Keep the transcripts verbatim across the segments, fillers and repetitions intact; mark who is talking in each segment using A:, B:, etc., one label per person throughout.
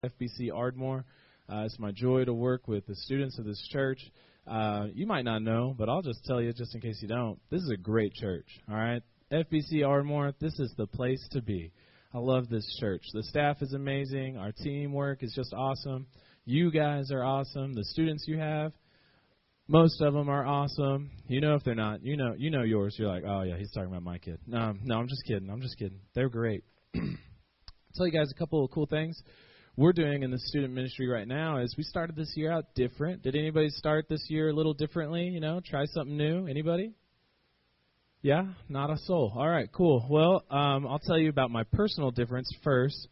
A: F B C Ardmore. Uh, it's my joy to work with the students of this church. Uh, you might not know, but I'll just tell you just in case you don't. This is a great church, all right? F B C Ardmore, this is the place to be. I love this church. The staff is amazing. Our teamwork is just awesome. You guys are awesome. The students you have, most of them are awesome. You know if they're not. You know you know yours. You're like, oh, yeah, he's talking about my kid. No, no, I'm just kidding. I'm just kidding. They're great. I'll tell you guys a couple of cool things we're doing in the student ministry right now is we started this year out different. Did anybody start this year a little differently, you know, try something new? Anybody? Yeah? Not a soul. All right, cool. Well, um, I'll tell you about my personal difference first.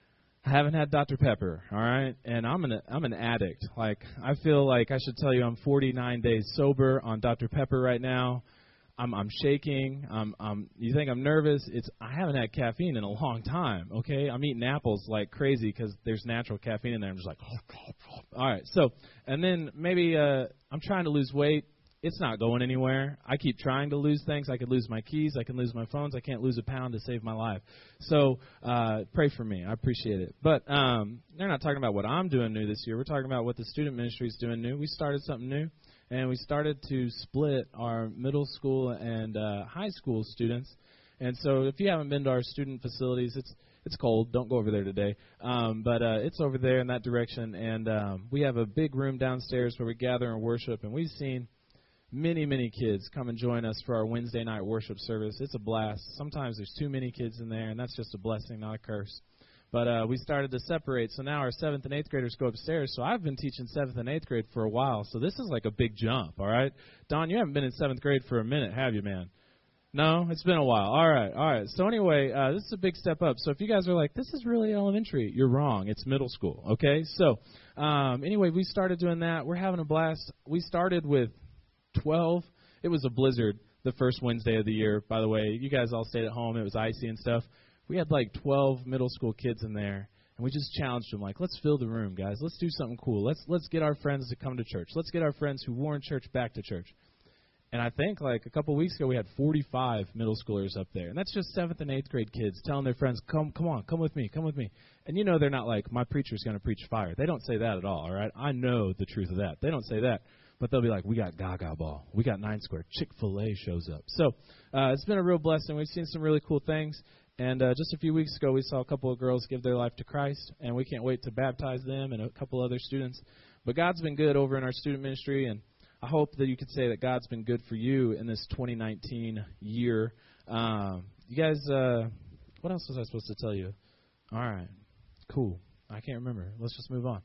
A: I haven't had Doctor Pepper, all right? And I'm an I'm an addict. Like, I feel like I should tell you I'm forty-nine days sober on Doctor Pepper right now. I'm I'm shaking. I'm I'm you think I'm nervous? It's I haven't had caffeine in a long time, okay? I'm eating apples like crazy cuz there's natural caffeine in there. I'm just like all right. So, and then maybe uh I'm trying to lose weight. It's not going anywhere. I keep trying to lose things. I could lose my keys. I can lose my phones. I can't lose a pound to save my life. So uh, pray for me. I appreciate it. But um, they're not talking about what I'm doing new this year. We're talking about what the student ministry is doing new. We started something new, and we started to split our middle school and uh, high school students. And so if you haven't been to our student facilities, it's it's cold. Don't go over there today. Um, but uh, it's over there in that direction. And um, we have a big room downstairs where we gather and worship. And we've seen many, many kids come and join us for our Wednesday night worship service. It's a blast. Sometimes there's too many kids in there, and that's just a blessing, not a curse. But uh, we started to separate, so now our seventh and eighth graders go upstairs. So I've been teaching seventh and eighth grade for a while, so this is like a big jump, all right? Don, you haven't been in seventh grade for a minute, have you, man? No? It's been a while. All right, all right. So anyway, uh, this is a big step up. So if you guys are like, this is really elementary, you're wrong. It's middle school, okay? So um, anyway, we started doing that. We're having a blast. We started with twelve. It was a blizzard the first Wednesday of the year, by the way. You guys all stayed at home. It was icy and stuff. We had like twelve middle school kids in there, and we just challenged them, like, let's fill the room, guys. Let's do something cool. Let's let's get our friends to come to church. Let's get our friends who weren't in church back to church. And I think like a couple weeks ago we had forty-five middle schoolers up there. And that's just seventh and eighth grade kids telling their friends, come come on, come with me, come with me. And you know they're not like, my preacher's going to preach fire. They don't say that at all, all right? I know the truth of that. They don't say that. But they'll be like, we got Gaga Ball. We got Nine Square. Chick-fil-A shows up. So uh, it's been a real blessing. We've seen some really cool things. And uh, just a few weeks ago, we saw a couple of girls give their life to Christ. And we can't wait to baptize them and a couple other students. But God's been good over in our student ministry. And I hope that you could say that God's been good for you in this twenty nineteen year. Um, you guys, uh, what else was I supposed to tell you? All right. Cool. I can't remember. Let's just move on.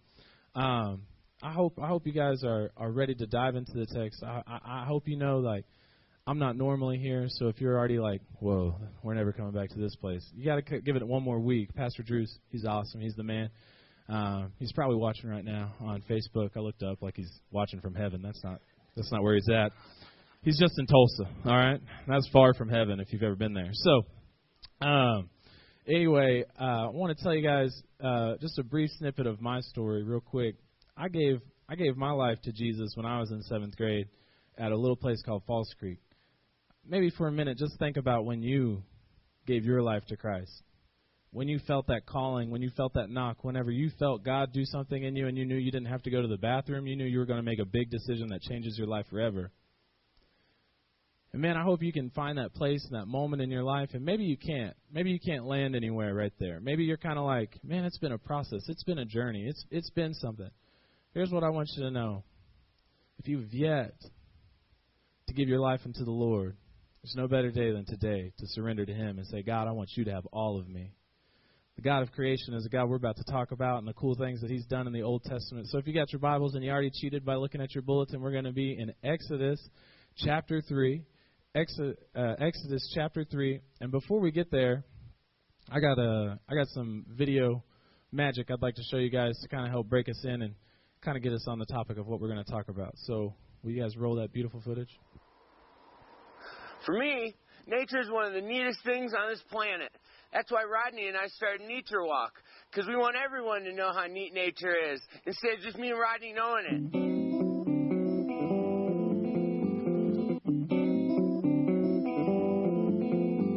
A: Um I hope I hope you guys are, are ready to dive into the text. I, I, I hope you know, like, I'm not normally here, so if you're already like, whoa, we're never coming back to this place, you got to c- give it one more week. Pastor Drew's, he's awesome. He's the man. Um, he's probably watching right now on Facebook. I looked up like he's watching from heaven. That's not that's not where he's at. He's just in Tulsa, all right? That's far from heaven if you've ever been there. So, um, anyway, uh, I want to tell you guys uh, just a brief snippet of my story real quick. I gave I gave my life to Jesus when I was in seventh grade at a little place called Falls Creek. Maybe for a minute, just think about when you gave your life to Christ. When you felt that calling, when you felt that knock, whenever you felt God do something in you and you knew you didn't have to go to the bathroom, you knew you were going to make a big decision that changes your life forever. And, man, I hope you can find that place and that moment in your life, and maybe you can't. Maybe you can't land anywhere right there. Maybe you're kind of like, man, it's been a process. It's been a journey. It's It's been something. Here's what I want you to know. If you've yet to give your life unto the Lord, there's no better day than today to surrender to Him and say, God, I want you to have all of me. The God of creation is a God we're about to talk about and the cool things that He's done in the Old Testament. So if you got your Bibles and you already cheated by looking at your bulletin, we're going to be in Exodus chapter three. Exodus, uh, Exodus chapter three. And before we get there, I got a, I got some video magic I'd like to show you guys to kind of help break us in and kind of get us on the topic of what we're going to talk about. So will you guys roll that beautiful footage?
B: For me, nature is one of the neatest things on this planet. That's why Rodney and I started Nature Walk, because we want everyone to know how neat nature is, instead of just me and Rodney knowing it.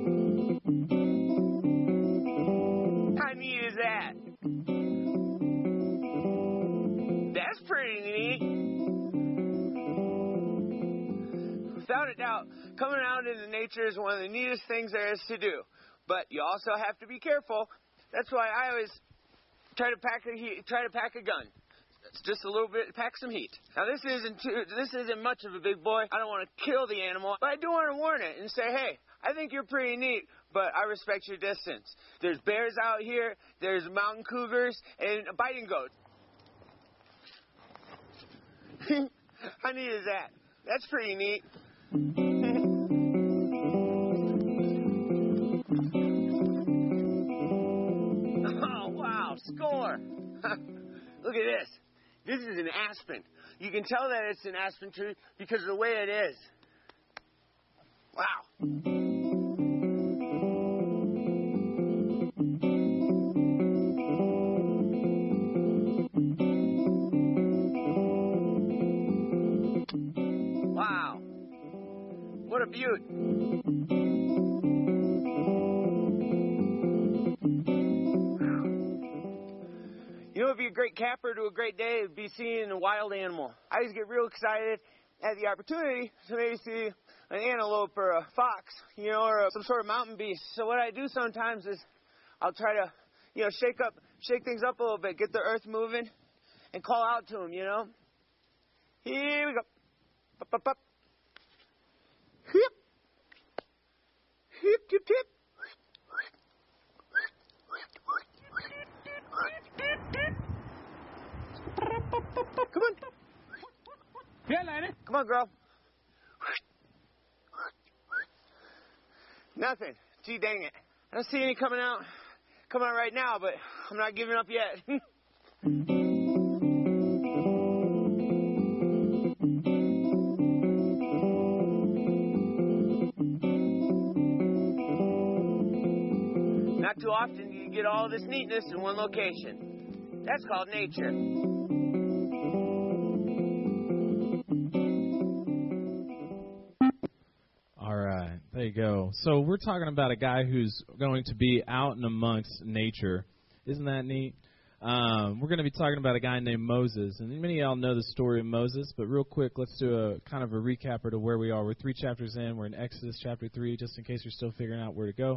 B: How neat is that? pretty neat. Without a doubt, coming out into nature is one of the neatest things there is to do. But you also have to be careful. That's why I always try to pack a heat, try to pack a gun. It's just a little bit, pack some heat. Now this isn't too, this isn't much of a big boy. I don't want to kill the animal, but I do want to warn it and say, hey, I think you're pretty neat, but I respect your distance. There's bears out here, there's mountain cougars, and biting goats. How neat is that? That's pretty neat. Oh, wow, score. Look at this. This is an aspen. You can tell that it's an aspen tree because of the way it is. Wow. Wow. What a beaut. You know, it'd be a great capper to a great day. It'd be seeing a wild animal. I always get real excited at the opportunity to maybe see an antelope or a fox, you know, or some sort of mountain beast. So what I do sometimes is I'll try to, you know, shake up, shake things up a little bit, get the earth moving, and call out to them, you know. Here we go. Up, up, up. Hip. Hip, hip, hip. Come on.
C: Yeah, lady.
B: Come on, girl. Nothing. Gee, dang it. I don't see any coming out, coming out right now, but I'm not giving up yet. Not too often do you get all this neatness in one location. That's called nature.
A: There you go. So we're talking about a guy who's going to be out and amongst nature. Isn't that neat? Um, we're going to be talking about a guy named Moses. And many of y'all know the story of Moses, but real quick, let's do a kind of a recapper to where we are. We're three chapters in. We're in Exodus chapter three, just in case you're still figuring out where to go.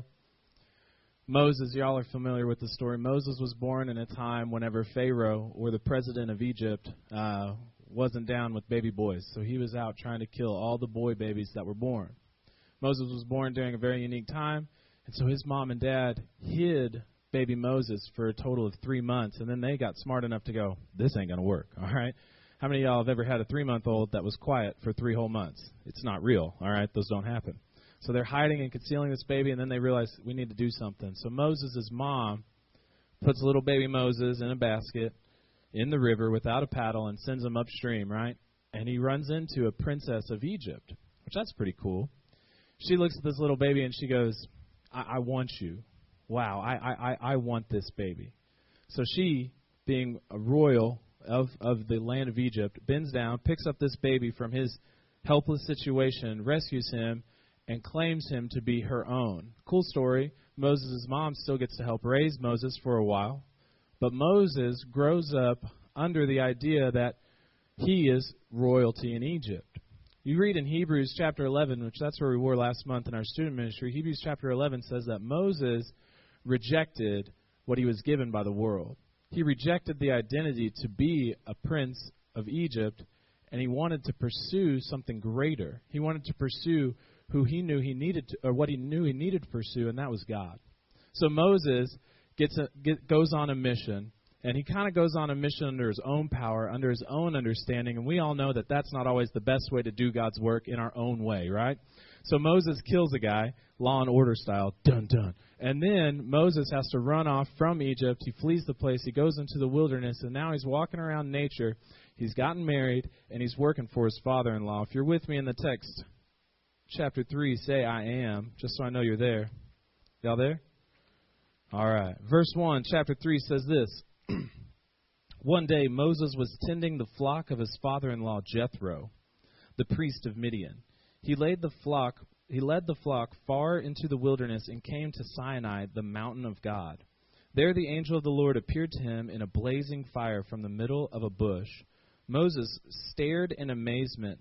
A: Moses, y'all are familiar with the story. Moses was born in a time whenever Pharaoh, or the president of Egypt, uh, wasn't down with baby boys. So he was out trying to kill all the boy babies that were born. Moses was born during a very unique time, and so his mom and dad hid baby Moses for a total of three months, and then they got smart enough to go, this ain't going to work, all right? How many of y'all have ever had a three-month-old that was quiet for three whole months? It's not real, all right? Those don't happen. So they're hiding and concealing this baby, and then they realize we need to do something. So Moses' mom puts little baby Moses in a basket in the river without a paddle and sends him upstream, right? And he runs into a princess of Egypt, which that's pretty cool. She looks at this little baby and she goes, I, I want you. Wow, I, I, I want this baby. So she, being a royal of, of the land of Egypt, bends down, picks up this baby from his helpless situation, rescues him, and claims him to be her own. Cool story. Moses' mom still gets to help raise Moses for a while. But Moses grows up under the idea that he is royalty in Egypt. You read in Hebrews chapter eleven, which that's where we were last month in our student ministry. Hebrews chapter eleven says that Moses rejected what he was given by the world. He rejected the identity to be a prince of Egypt, and he wanted to pursue something greater. He wanted to pursue who he knew he needed to, or what he knew he needed to pursue, and that was God. So Moses gets a, get, goes on a mission. And he kind of goes on a mission under his own power, under his own understanding. And we all know that that's not always the best way to do God's work, in our own way, right? So Moses kills a guy, Law and Order style, dun dun. And then Moses has to run off from Egypt. He flees the place. He goes into the wilderness. And now he's walking around nature. He's gotten married, and he's working for his father-in-law. If you're with me in the text, chapter three, say I am, just so I know you're there. Y'all there? All right. Verse one, chapter three says this. One day Moses was tending the flock of his father-in-law Jethro, the priest of Midian. He laid the flock, he led the flock far into the wilderness and came to Sinai, the mountain of God. There the angel of the Lord appeared to him in a blazing fire from the middle of a bush. Moses stared in amazement.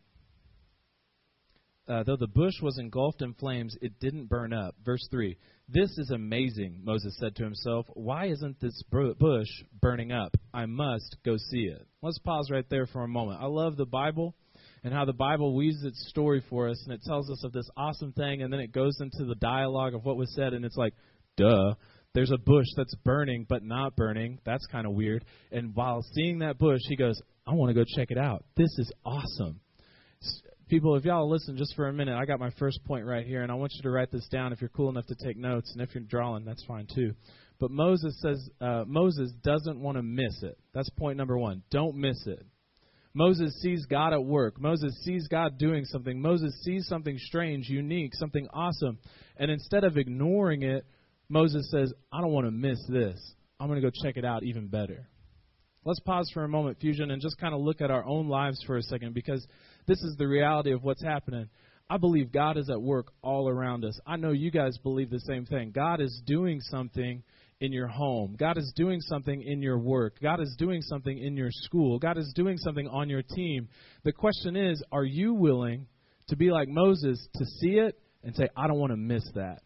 A: Uh, though the bush was engulfed in flames, it didn't burn up. Verse three, this is amazing, Moses said to himself. Why isn't this bush burning up? I must go see it. Let's pause right there for a moment. I love the Bible and how the Bible weaves its story for us, and it tells us of this awesome thing, and then it goes into the dialogue of what was said, and it's like, duh, there's a bush that's burning but not burning. That's kind of weird. And while seeing that bush, he goes, I want to go check it out. This is awesome. People, if y'all listen just for a minute, I got my first point right here, and I want you to write this down if you're cool enough to take notes, and if you're drawing, that's fine too. But Moses says uh, Moses doesn't want to miss it. That's point number one. Don't miss it. Moses sees God at work. Moses sees God doing something. Moses sees something strange, unique, something awesome, and instead of ignoring it, Moses says, I don't want to miss this. I'm going to go check it out even better. Let's pause for a moment, Fusion, and just kind of look at our own lives for a second, because this is the reality of what's happening. I believe God is at work all around us. I know you guys believe the same thing. God is doing something in your home. God is doing something in your work. God is doing something in your school. God is doing something on your team. The question is, are you willing to be like Moses, to see it and say, I don't want to miss that?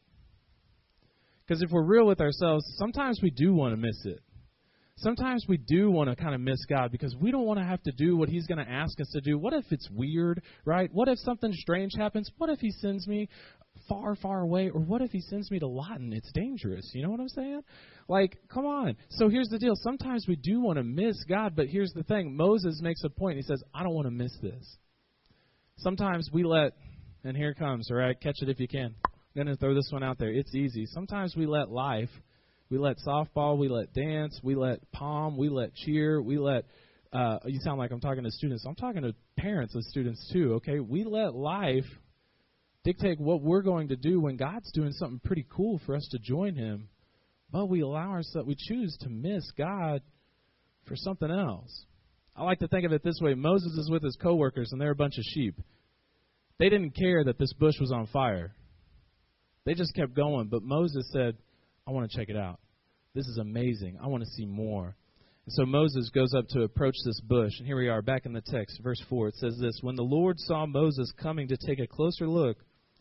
A: Because if we're real with ourselves, sometimes we do want to miss it. Sometimes we do want to kind of miss God because we don't want to have to do what he's going to ask us to do. What if it's weird, right? What if something strange happens? What if he sends me far, far away? Or what if he sends me to Lawton? It's dangerous. You know what I'm saying? Like, come on. So here's the deal. Sometimes we do want to miss God, but here's the thing. Moses makes a point. He says, I don't want to miss this. Sometimes we let, and here it comes, all right? Catch it if you can. I'm going to throw this one out there. It's easy. Sometimes we let life, we let softball, we let dance, we let pom, we let cheer, we let, uh, you sound like I'm talking to students. I'm talking to parents of students too, okay? We let life dictate what we're going to do when God's doing something pretty cool for us to join him, but we allow ourselves, we choose to miss God for something else. I like to think of it this way. Moses is with his coworkers, and they're a bunch of sheep. They didn't care that this bush was on fire. They just kept going, but Moses said, I want to check it out. This is amazing. I want to see more. And so Moses goes up to approach this bush. And here we are back in the text, verse four. It says this, when the Lord saw Moses coming to take a closer look,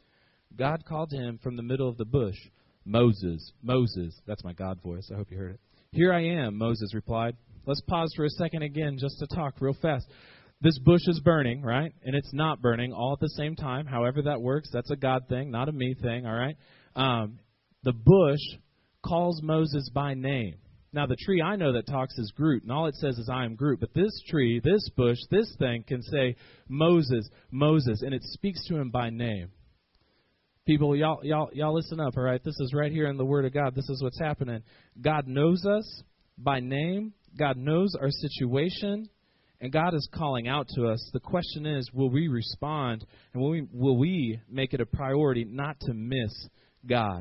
A: God called to him from the middle of the bush, Moses, Moses. That's my God voice. I hope you heard it. Here I am, Moses replied. Let's pause for a second again just to talk real fast. This bush is burning, right? And it's not burning all at the same time. However that works, that's a God thing, not a me thing, all right? Um, the bush calls Moses by name. Now, the tree I know that talks is Groot, and all it says is I am Groot. But this tree, this bush, this thing can say Moses, Moses, and it speaks to him by name. People, y'all, y'all, y'all listen up, all right? This is right here in the Word of God. This is what's happening. God knows us by name. God knows our situation. And God is calling out to us. The question is, will we respond, and will we, will we make it a priority not to miss God?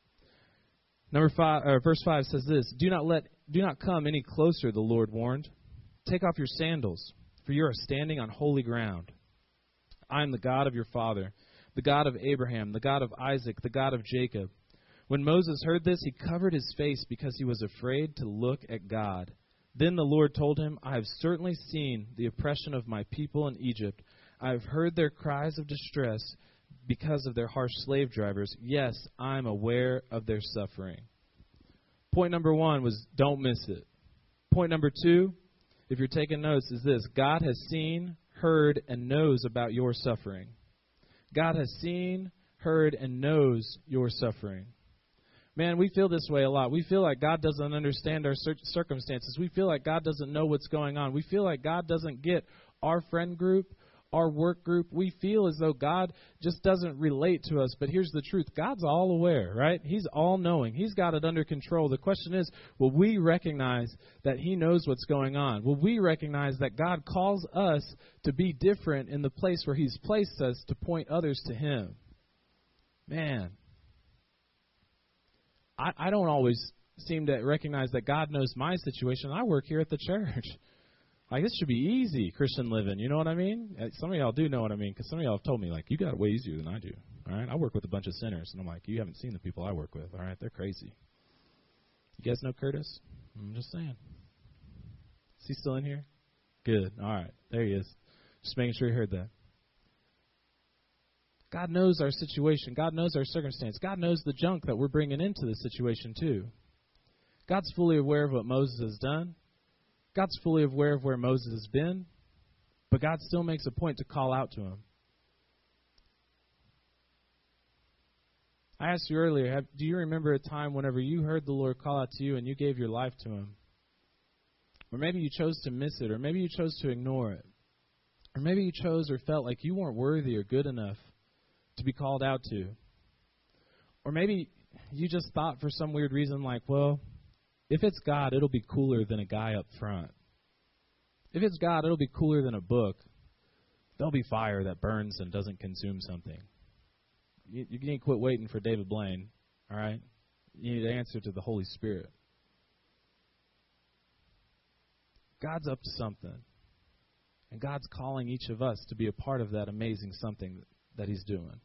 A: Number five, or verse five says this: Do not let, do not come any closer. The Lord warned. Take off your sandals, for you are standing on holy ground. I am the God of your father, the God of Abraham, the God of Isaac, the God of Jacob. When Moses heard this, he covered his face because he was afraid to look at God. Then the Lord told him, I have certainly seen the oppression of my people in Egypt. I have heard their cries of distress because of their harsh slave drivers. Yes, I'm aware of their suffering. Point number one was don't miss it. Point number two, if you're taking notes, is this: God has seen, heard, and knows about your suffering. God has seen, heard, and knows your suffering. Man, we feel this way a lot. We feel like God doesn't understand our circumstances. We feel like God doesn't know what's going on. We feel like God doesn't get our friend group, our work group. We feel as though God just doesn't relate to us. But here's the truth. God's all aware, right? He's all knowing. He's got it under control. The question is, will we recognize that he knows what's going on? Will we recognize that God calls us to be different in the place where he's placed us to point others to him? Man. I, I don't always seem to recognize that God knows my situation. I work here at the church. Like, this should be easy, Christian living. You know what I mean? Some of y'all do know what I mean, because some of y'all have told me, like, you got it way easier than I do. All right? I work with a bunch of sinners, and I'm like, you haven't seen the people I work with. All right? They're crazy. You guys know Curtis? I'm just saying. Is he still in here? good. All right. There he is. Just making sure you heard that. God knows our situation. God knows our circumstance. God knows the junk that we're bringing into the situation too. God's fully aware of what Moses has done. God's fully aware of where Moses has been. But God still makes a point to call out to him. I asked you earlier, have, do you remember a time whenever you heard the Lord call out to you and you gave your life to him? Or maybe you chose to miss it, or maybe you chose to ignore it. Or maybe you chose or felt like you weren't worthy or good enough to be called out to. Or maybe you just thought for some weird reason like, well, if it's God, it'll be cooler than a guy up front. If it's God, it'll be cooler than a book. There'll be fire that burns and doesn't consume something. You, you need to quit waiting for David Blaine, all right? You need to answer to the Holy Spirit. God's up to something. And God's calling each of us to be a part of that amazing something that, that he's doing.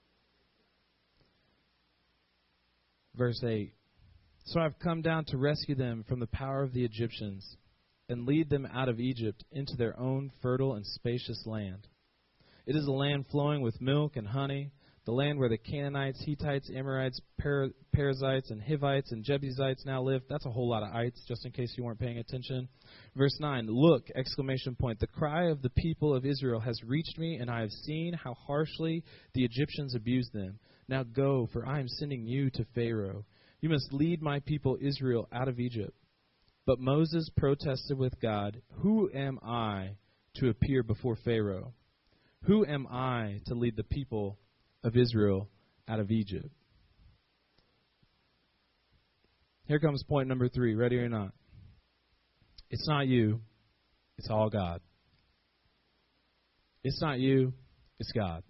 A: Verse eight. So I've come down to rescue them from the power of the Egyptians and lead them out of Egypt into their own fertile and spacious land. It is a land flowing with milk and honey, the land where the Canaanites, Hittites, Amorites, per- Perizzites, and Hivites, and Jebusites now live. That's a whole lot of ites, just in case you weren't paying attention. Verse nine, look, exclamation point, the cry of the people of Israel has reached me, and I have seen how harshly the Egyptians abuse them. Now go, for I am sending you to Pharaoh. You must lead my people Israel out of Egypt. But Moses protested with God, who am I to appear before Pharaoh? Who am I to lead the people of Israel out of Egypt? Here comes point number three. Ready or not? It's not you. It's all God. It's not you. It's God.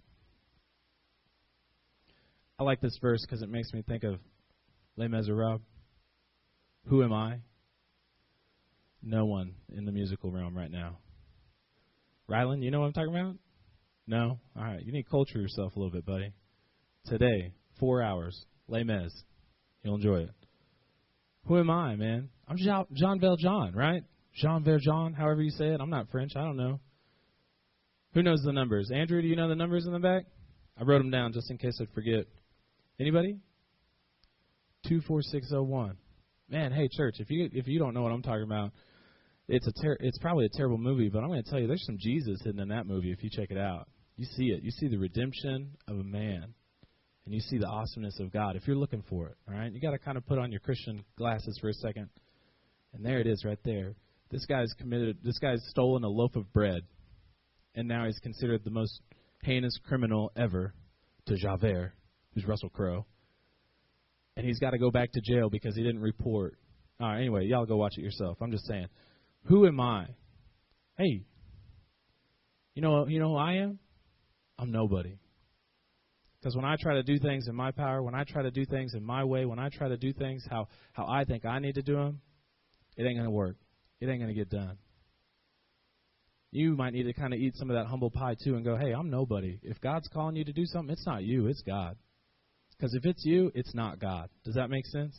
A: I like this verse because it makes me think of Les Miserables. Who am I? No one in the musical realm right now. Rylan, you know what I'm talking about? No? All right. You need to culture yourself a little bit, buddy. Today, four hours. Les Mis. You'll enjoy it. Who am I, man? I'm Jean, Jean Valjean, right? Jean Valjean, however you say it. I'm not French. I don't know. Who knows the numbers? Andrew, do you know the numbers in the back? I wrote them down just in case I'd forget. Anybody? two four six oh one. Man, hey, church, if you if you don't know what I'm talking about, it's a ter- it's probably a terrible movie, but I'm going to tell you there's some Jesus hidden in that movie if you check it out. You see it. You see the redemption of a man, and you see the awesomeness of God if you're looking for it, all right? You got to kind of put on your Christian glasses for a second, and there it is right there. This guy's committed, this guy's stolen a loaf of bread, and now he's considered the most heinous criminal ever to Javert, who's Russell Crowe. And he's got to go back to jail because he didn't report. All right, anyway, y'all go watch it yourself. I'm just saying. Who am I? Hey, you know, you know who I am? I'm nobody. Because when I try to do things in my power, when I try to do things in my way, when I try to do things how, how I think I need to do them, it ain't going to work. It ain't going to get done. You might need to kind of eat some of that humble pie too and go, hey, I'm nobody. If God's calling you to do something, it's not you, it's God. Because if it's you, it's not God. Does that make sense?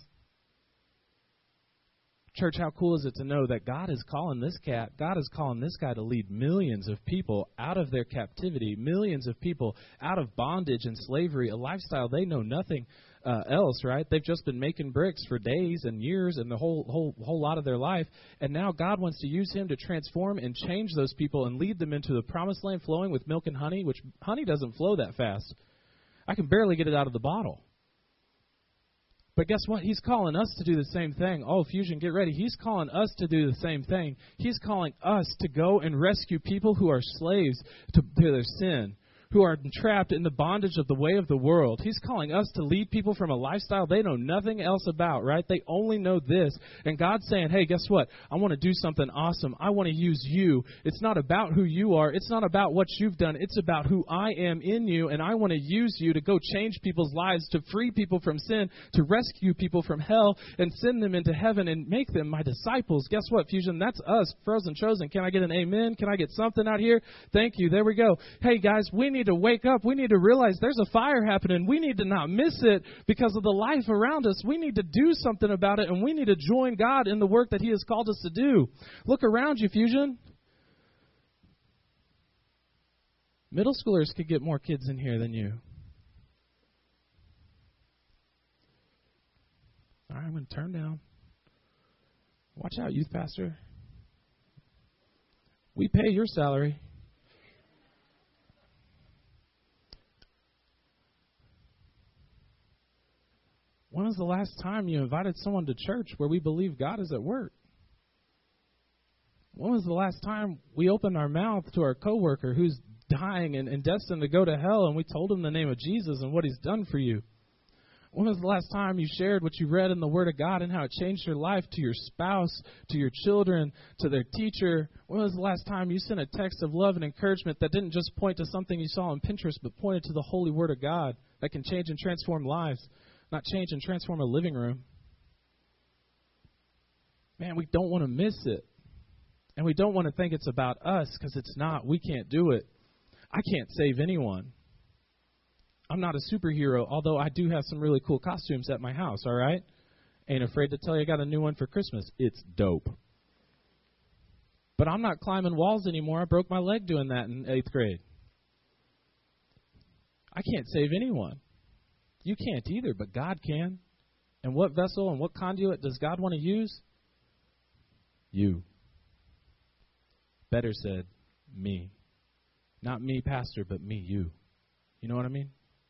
A: Church, how cool is it to know that God is calling this cat, God is calling this guy to lead millions of people out of their captivity, millions of people out of bondage and slavery, a lifestyle they know nothing uh, else, right? They've just been making bricks for days and years and the whole whole whole lot of their life, and now God wants to use him to transform and change those people and lead them into the promised land flowing with milk and honey, which honey doesn't flow that fast. I can barely get it out of the bottle. But guess what? He's calling us to do the same thing. Oh, Fusion, get ready. He's calling us to do the same thing. He's calling us to go and rescue people who are slaves to, to their sin, who are trapped in the bondage of the way of the world. He's calling us to lead people from a lifestyle they know nothing else about, right? They only know this. And God's saying, hey, guess what? I want to do something awesome. I want to use you. It's not about who you are. It's not about what you've done. It's about who I am in you, and I want to use you to go change people's lives, to free people from sin, to rescue people from hell, and send them into heaven and make them my disciples. Guess what, Fusion? That's us, Frozen Chosen. Can I get an amen? Can I get something out here? Thank you. There we go. Hey, guys, we need to wake up. We need to realize there's a fire happening. We need to not miss it because of the life around us. We need to do something about it, and we need to join God in the work that he has called us to do. Look around you, Fusion. Middle schoolers could get more kids in here than you. All right, I'm going to turn down. Watch out, youth pastor. We pay your salary. When was the last time you invited someone to church where we believe God is at work? When was the last time we opened our mouth to our coworker who's dying and, and destined to go to hell, and we told him the name of Jesus and what he's done for you? When was the last time you shared what you read in the Word of God and how it changed your life, to your spouse, to your children, to their teacher? When was the last time you sent a text of love and encouragement that didn't just point to something you saw on Pinterest, but pointed to the holy Word of God that can change and transform lives, not change and transform a living room? Man, we don't want to miss it. And we don't want to think it's about us, because it's not. We can't do it. I can't save anyone. I'm not a superhero, although I do have some really cool costumes at my house, all right? Ain't afraid to tell you I got a new one for Christmas. It's dope. But I'm not climbing walls anymore. I broke my leg doing that in eighth grade. I can't save anyone. You can't either, but God can. And what vessel and what conduit does God want to use? You. Better said, me. Not me, pastor, but me, you. You know what I mean?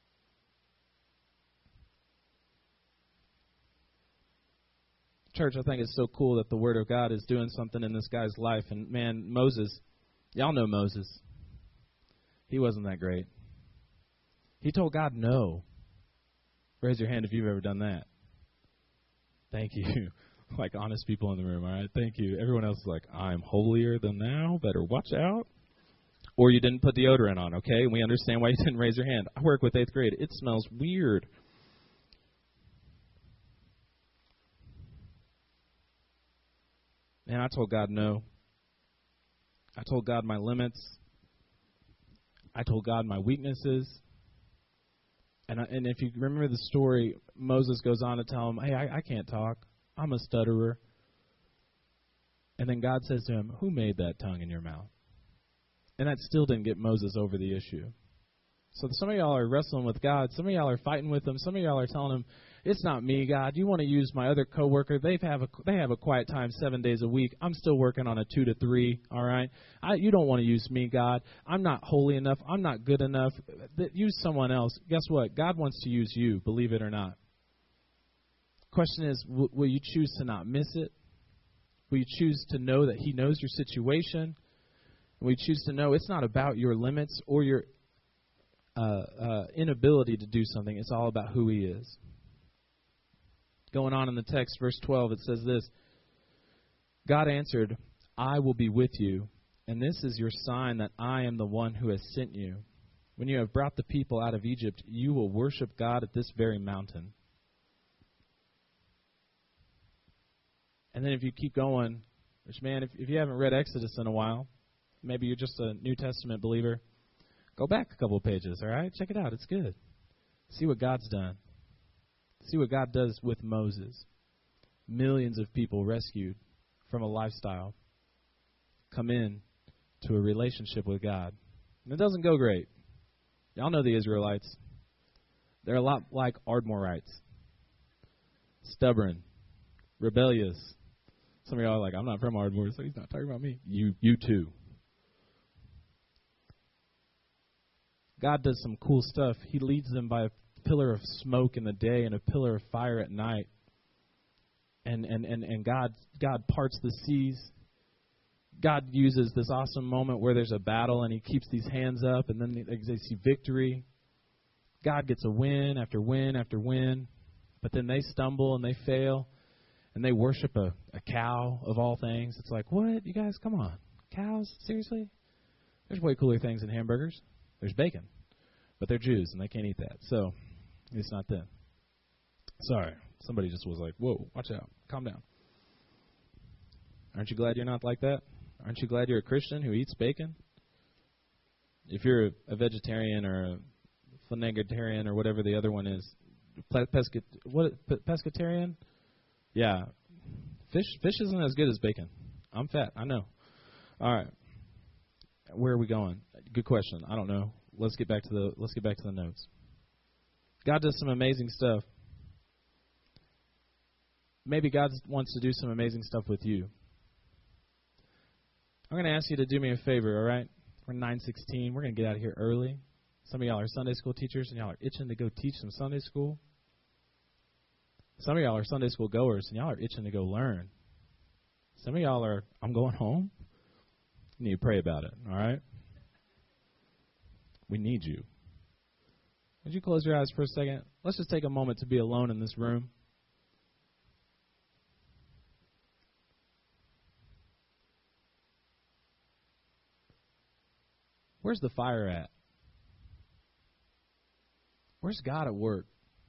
A: Church, I think it's so cool that the Word of God is doing something in this guy's life. And, man, Moses, y'all know Moses. He wasn't that great. He told God no. Raise your hand if you've ever done that. Thank you. Like honest people in the room, all right? Thank you. Everyone else is like, I'm holier than thou. Better watch out. Or you didn't put deodorant on, okay? And we understand why you didn't raise your hand. I work with eighth grade. It smells weird. Man, I told God no. I told God my limits. I told God my weaknesses. And I, and if you remember the story, Moses goes on to tell him, hey, I, I can't talk. I'm a stutterer. And then God says to him, who made that tongue in your mouth? And that still didn't get Moses over the issue. So some of y'all are wrestling with God. Some of y'all are fighting with him. Some of y'all are telling him, it's not me, God. You want to use my other coworker. They have a they have a quiet time seven days a week. I'm still working on a two to three. All right. I, you don't want to use me, God. I'm not holy enough. I'm not good enough. Use someone else. Guess what? God wants to use you. Believe it or not. Question is, w- will you choose to not miss it? Will you choose to know that He knows your situation? Will you choose to know it's not about your limits or your uh, uh, inability to do something. It's all about who He is. Going on in the text, verse twelve, it says this. God answered, I will be with you, and this is your sign that I am the one who has sent you. When you have brought the people out of Egypt, you will worship God at this very mountain. And then if you keep going, which, man, if, if you haven't read Exodus in a while, maybe you're just a New Testament believer, go back a couple of pages, all right? Check it out. It's good. See what God's done. See what God does with Moses. Millions of people rescued from a lifestyle come in to a relationship with God. And it doesn't go great. Y'all know the Israelites. They're a lot like Ardmorites. Stubborn. Rebellious. Some of y'all are like, I'm not from Ardmore, so he's not talking about me. You, you too. God does some cool stuff. He leads them by a pillar of smoke in the day and a pillar of fire at night. And and, and, and God God parts the seas. God uses this awesome moment where there's a battle and He keeps these hands up and then they, they see victory. God gets a win after win after win. But then they stumble and they fail and they worship a, a cow of all things. It's like, what? You guys, come on. Cows? Seriously? There's way cooler things than hamburgers. There's bacon. But they're Jews and they can't eat that. So it's not them. Sorry. Somebody just was like, whoa, watch out. Calm down. Aren't you glad you're not like that? Aren't you glad you're a Christian who eats bacon? If you're a vegetarian or a flanagetarian or whatever the other one is, pesca, what pescatarian? Yeah. Fish fish isn't as good as bacon. I'm fat, I know. All right. Where are we going? Good question. I don't know. Let's get back to the let's get back to the notes. God does some amazing stuff. Maybe God wants to do some amazing stuff with you. I'm going to ask you to do me a favor, all right? We're nine sixteen. We're going to get out of here early. Some of y'all are Sunday school teachers, and y'all are itching to go teach some Sunday school. Some of y'all are Sunday school goers, and y'all are itching to go learn. Some of y'all are, I'm going home. You need to pray about it, all right? We need you. Would you close your eyes for a second? Let's just take a moment to be alone in this room. Where's the fire at? Where's God at work?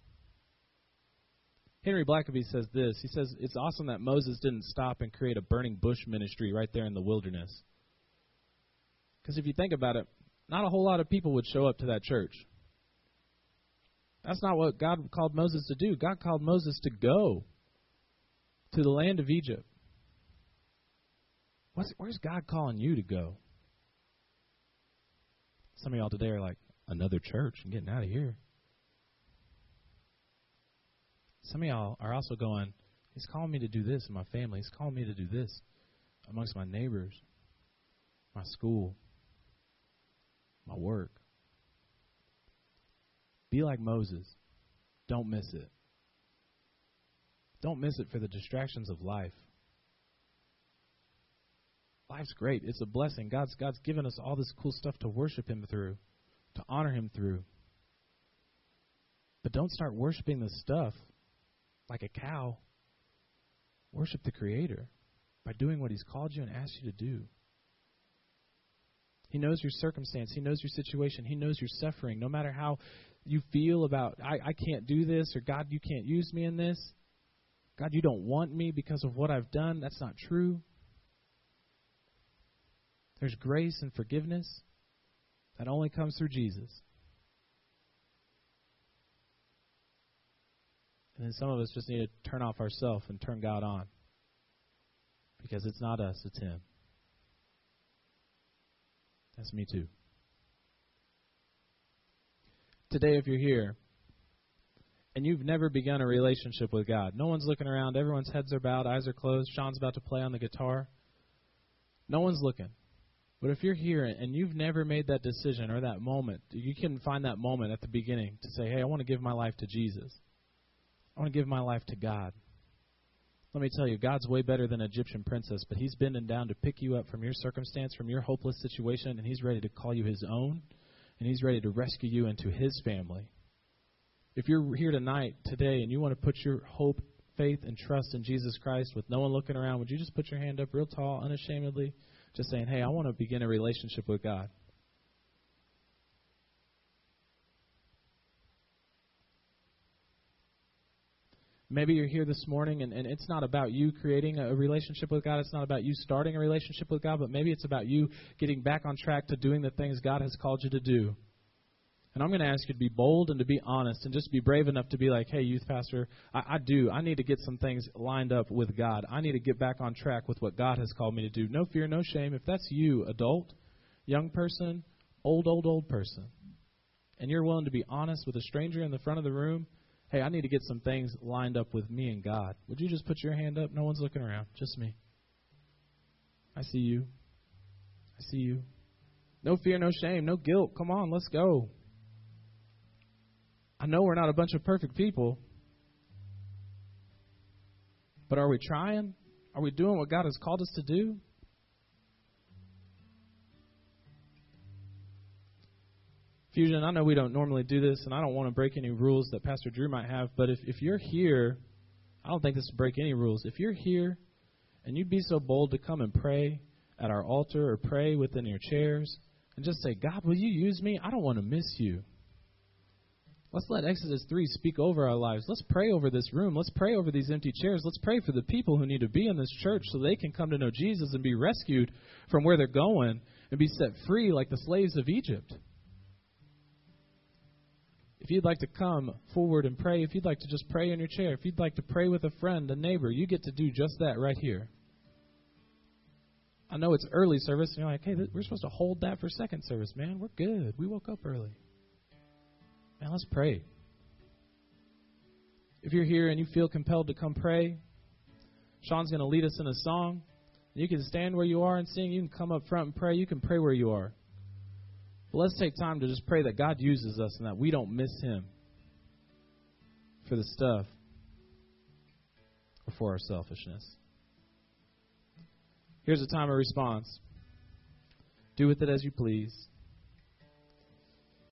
A: Henry Blackaby says this. He says, it's awesome that Moses didn't stop and create a burning bush ministry right there in the wilderness. Because if you think about it, not a whole lot of people would show up to that church. That's not what God called Moses to do. God called Moses to go to the land of Egypt. What's, where's God calling you to go? Some of y'all today are like, another church and getting out of here. Some of y'all are also going, he's calling me to do this in my family. He's calling me to do this amongst my neighbors, my school, my work. Be like Moses. Don't miss it. Don't miss it for the distractions of life. Life's great. It's a blessing. God's God's given us all this cool stuff to worship Him through, to honor Him through. But don't start worshiping this stuff like a cow. Worship the Creator by doing what He's called you and asked you to do. He knows your circumstance. He knows your situation. He knows your suffering. No matter how you feel about, I, I can't do this, or God, you can't use me in this. God, you don't want me because of what I've done. That's not true. There's grace and forgiveness that only comes through Jesus. And then some of us just need to turn off ourselves and turn God on. Because it's not us, it's Him. That's me too. Today, if you're here and you've never begun a relationship with God, no one's looking around, everyone's heads are bowed, eyes are closed, Sean's about to play on the guitar. No one's looking. But if you're here and you've never made that decision or that moment, you can find that moment at the beginning to say, hey, I want to give my life to Jesus. I want to give my life to God. Let me tell you, God's way better than an Egyptian princess, but He's bending down to pick you up from your circumstance, from your hopeless situation, and He's ready to call you His own, and He's ready to rescue you into His family. If you're here tonight, today, and you want to put your hope, faith, and trust in Jesus Christ with no one looking around, would you just put your hand up real tall, unashamedly, just saying, hey, I want to begin a relationship with God. Maybe you're here this morning, and, and it's not about you creating a relationship with God. It's not about you starting a relationship with God, but maybe it's about you getting back on track to doing the things God has called you to do. And I'm going to ask you to be bold and to be honest and just be brave enough to be like, hey, youth pastor, I, I do. I need to get some things lined up with God. I need to get back on track with what God has called me to do. No fear, no shame. If that's you, adult, young person, old, old, old person, and you're willing to be honest with a stranger in the front of the room, hey, I need to get some things lined up with me and God. Would you just put your hand up? No one's looking around. Just me. I see you. I see you. No fear, no shame, no guilt. Come on, let's go. I know we're not a bunch of perfect people, but are we trying? Are we doing what God has called us to do? Fusion, I know we don't normally do this, and I don't want to break any rules that Pastor Drew might have, but if, if you're here, I don't think this would break any rules. If you're here and you'd be so bold to come and pray at our altar or pray within your chairs and just say, God, will you use me? I don't want to miss you. Let's let Exodus three speak over our lives. Let's pray over this room. Let's pray over these empty chairs. Let's pray for the people who need to be in this church so they can come to know Jesus and be rescued from where they're going and be set free like the slaves of Egypt. If you'd like to come forward and pray, if you'd like to just pray in your chair, if you'd like to pray with a friend, a neighbor, you get to do just that right here. I know it's early service, and you're like, hey, th- we're supposed to hold that for second service, man. We're good. We woke up early. Man, let's pray. If you're here and you feel compelled to come pray, Sean's going to lead us in a song. You can stand where you are and sing. You can come up front and pray. You can pray where you are. But let's take time to just pray that God uses us and that we don't miss him for the stuff or for our selfishness. Here's a time of response. Do with it as you please.